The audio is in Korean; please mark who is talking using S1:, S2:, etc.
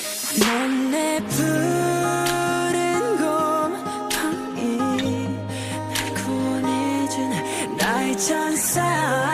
S1: 넌 내 푸른 곰팡이 날 구원해준 나의 천사.